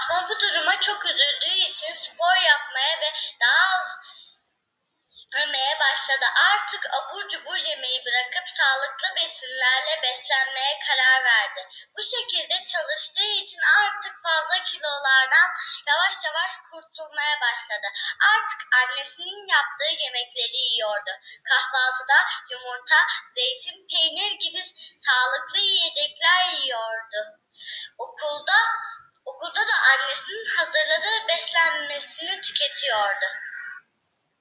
Fatma bu duruma çok üzüldüğü için spor yapmaya ve daha az yemeye başladı. Artık abur cubur yemeyi bırakıp sağlıklı besinlerle beslenmeye karar verdi. Bu şekilde çalıştığı için artık fazla kilolardan yavaş yavaş kurtulmaya başladı. Artık annesinin yaptığı yemekleri yiyordu. Kahvaltıda yumurta, zeytin, peynir gibi sağlıklı yiyecekler yiyordu. Okulda da annesinin hazırladığı beslenmesini tüketiyordu.